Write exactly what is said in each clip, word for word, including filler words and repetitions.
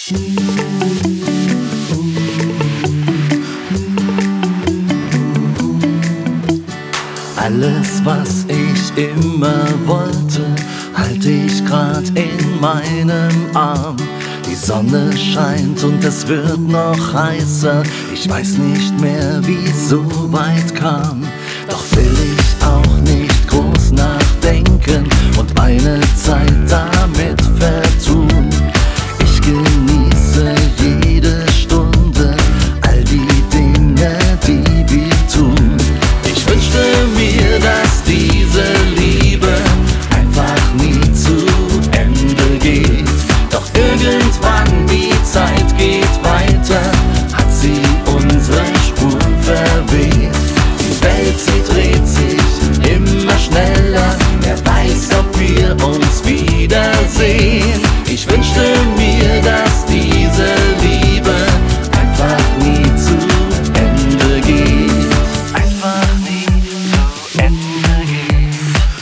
Alles, was ich immer wollte, halte ich grad in meinem Arm. Die Sonne scheint und es wird noch heißer. Ich weiß nicht mehr, wie es so weit kam. Doch will ich auch nicht groß nachdenken und meine Zeit damit vertun. Ich genieße jede Stunde, all die Dinge, die wir tun. Ich wünschte mir, dass diese Liebe einfach nie zu Ende geht. Doch irgendwann, die Zeit geht weiter, hat sie unsere Spuren verweht. Die Welt, sie dreht sich immer schneller, wer weiß, ob wir uns wiedersehen. Ich wünschte mir, dass diese Liebe einfach nie zu Ende geht. Einfach nie zu Ende geht.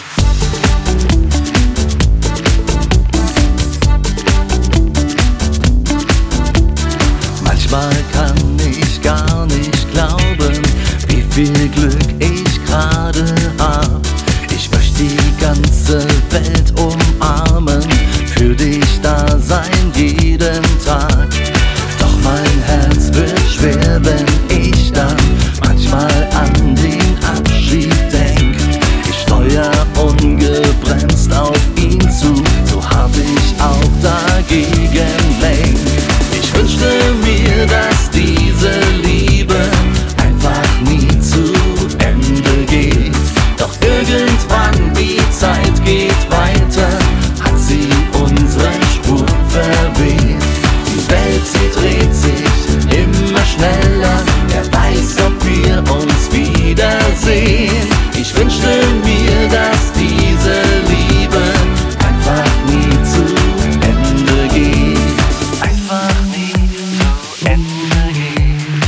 Manchmal kann ich gar nicht glauben, wie viel Glück ich gerade hab. Ich möchte die ganze Welt umarmen, für dich da sein jeden Tag. Doch mein Herz wird schwer, wenn ich dann manchmal an den Abschied denk. Ich steuer ungebremst auf ihn zu, so hab ich auch dagegen lenkt. Ich wünschte mir, dass diese Liebe einfach nie zu Ende geht. Doch irgendwann, die Zeit geht weiter, hat sie unsere Spuren verweht. Die Welt, sie dreht sich immer schneller, wer weiß, ob wir uns wiedersehen. Ich wünschte mir, dass diese Liebe einfach nie zu Ende geht. Einfach nie zu Ende geht.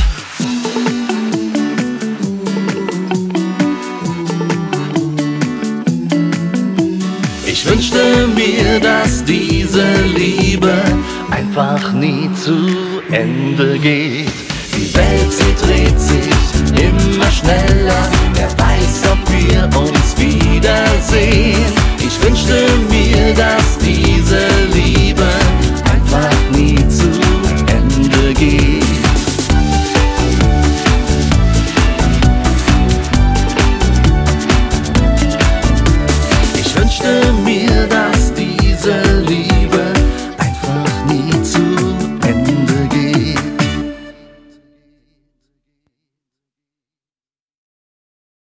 Ich wünschte mir, dass diese Liebe einfach nie zu Ende geht. Die Welt, sie dreht sich immer schneller, wer weiß, ob wir uns wiedersehen.